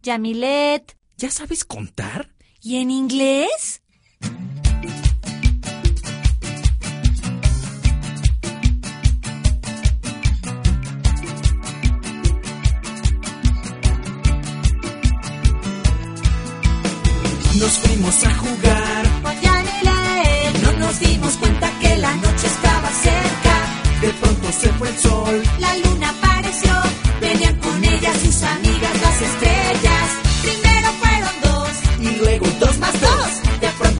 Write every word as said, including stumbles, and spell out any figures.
Yamilet. ¿Ya sabes contar? ¿Y en inglés? Nos fuimos a jugar Con Yamilet. No nos dimos cuenta que la noche estaba cerca. De pronto se fue el sol. La luna